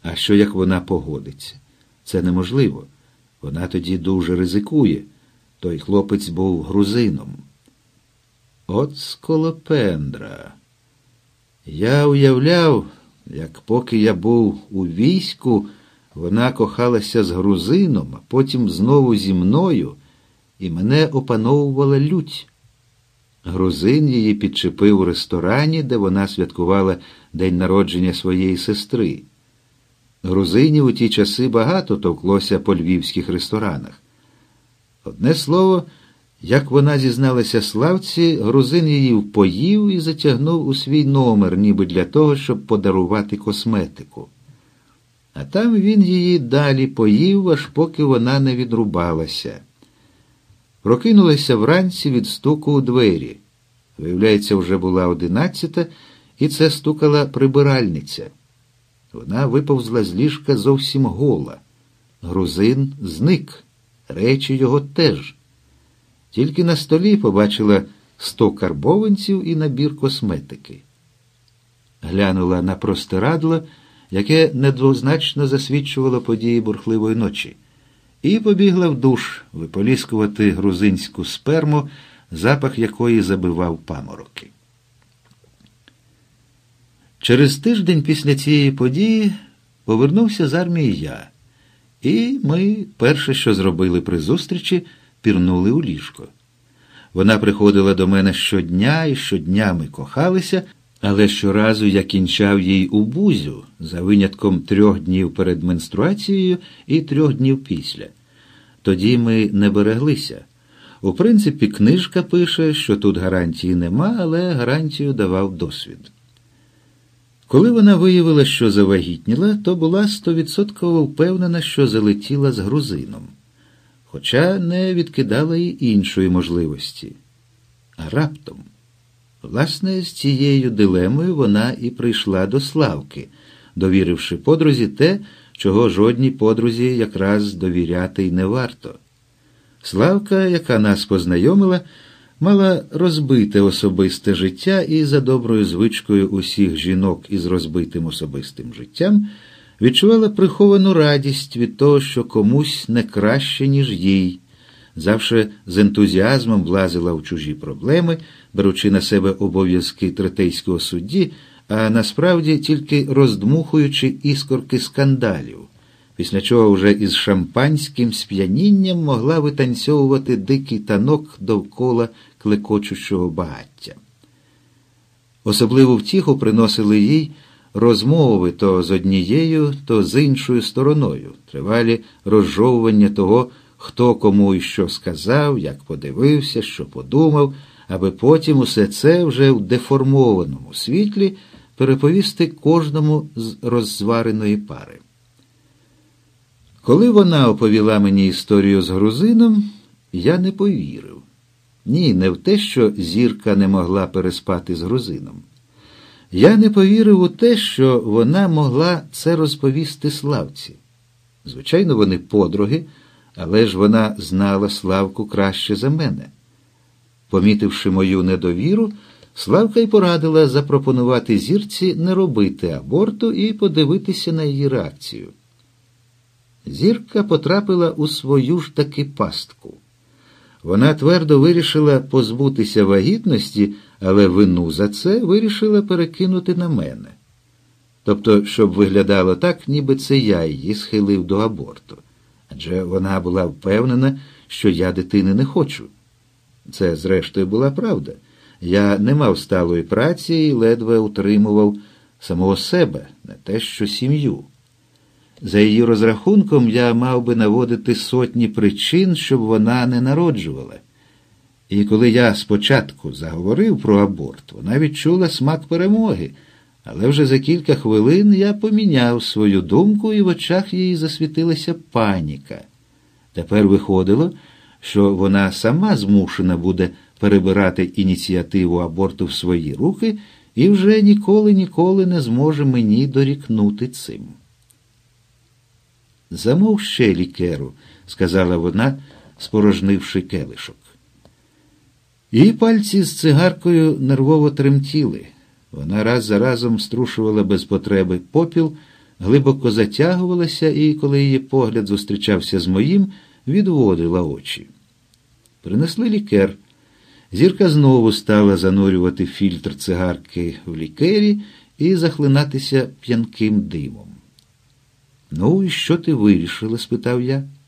А що як вона погодиться? Це неможливо. Вона тоді дуже ризикує. Той хлопець був грузином. От сколопендра. Я уявляв, як поки я був у війську, вона кохалася з грузином, а потім знову зі мною, і мене опановувала лють. Грузин її підчепив у ресторані, де вона святкувала день народження своєї сестри. Грузинів у ті часи багато товклося по львівських ресторанах. Одне слово, як вона зізналася Славці, грузин її впоїв і затягнув у свій номер, ніби для того, щоб подарувати косметику. А там він її далі поїв, аж поки вона не відрубалася. Прокинулася вранці від стуку у двері. Виявляється, вже була 11, і це стукала прибиральниця. Вона виповзла з ліжка зовсім гола. Грузин зник. Речі його теж. Тільки на столі побачила 100 карбованців і набір косметики. Глянула на простирадло, яке недвозначно засвідчувало події бурхливої ночі, і побігла в душ виполіскувати грузинську сперму, запах якої забивав памороки. Через тиждень після цієї події повернувся з армії я, і ми, перше, що зробили при зустрічі, пірнули у ліжко. Вона приходила до мене щодня, і щодня ми кохалися, але щоразу я кінчав їй у бузю, за винятком 3 днів перед менструацією і 3 днів після. Тоді ми не береглися. У принципі, книжка пише, що тут гарантії нема, але гарантію давав досвід. Коли вона виявила, що завагітніла, то була 100% впевнена, що залетіла з грузином. Хоча не відкидала й іншої можливості. А раптом, власне, з цією дилемою вона і прийшла до Славки, довіривши подрузі те, чого жодній подрузі якраз довіряти й не варто. Славка, яка нас познайомила, мала розбите особисте життя і за доброю звичкою усіх жінок із розбитим особистим життям відчувала приховану радість від того, що комусь не краще, ніж їй. Завше з ентузіазмом влазила в чужі проблеми, беручи на себе обов'язки третейського судді, а насправді тільки роздмухуючи іскорки скандалів, після чого вже із шампанським сп'янінням могла витанцьовувати дикий танок довкола клекочущого багаття. Особливу втіху приносили їй розмови то з однією, то з іншою стороною, тривалі розжовування того, хто кому і що сказав, як подивився, що подумав, аби потім усе це вже в деформованому світлі переповісти кожному з роззвареної пари. Коли вона оповіла мені історію з грузином, я не повірив. Ні, не в те, що Зірка не могла переспати з грузином. Я не повірив у те, що вона могла це розповісти Славці. Звичайно, вони подруги, але ж вона знала Славку краще за мене. Помітивши мою недовіру, Славка й порадила запропонувати Зірці не робити аборту і подивитися на її реакцію. Зірка потрапила у свою ж таки пастку. Вона твердо вирішила позбутися вагітності, але вину за це вирішила перекинути на мене. Тобто, щоб виглядало так, ніби це я її схилив до аборту. Адже вона була впевнена, що я дитини не хочу. Це, зрештою, була правда. Я не мав сталої праці і ледве утримував самого себе, не те що сім'ю. За її розрахунком, я мав би наводити сотні причин, щоб вона не народжувала. І коли я спочатку заговорив про аборт, вона відчула смак перемоги, але вже за кілька хвилин я поміняв свою думку, і в очах її засвітилася паніка. Тепер виходило, що вона сама змушена буде перебирати ініціативу аборту в свої руки і вже ніколи не зможе мені дорікнути цим. «Замов ще лікеру», – сказала вона, спорожнивши келишок. Її пальці з цигаркою нервово тремтіли. Вона раз за разом струшувала без потреби попіл, глибоко затягувалася і, коли її погляд зустрічався з моїм, відводила очі. Принесли лікер. Зірка знову стала занурювати фільтр цигарки в лікері і захлинатися п'янким димом. «Ну, і що ти вирішила?» – спитав я.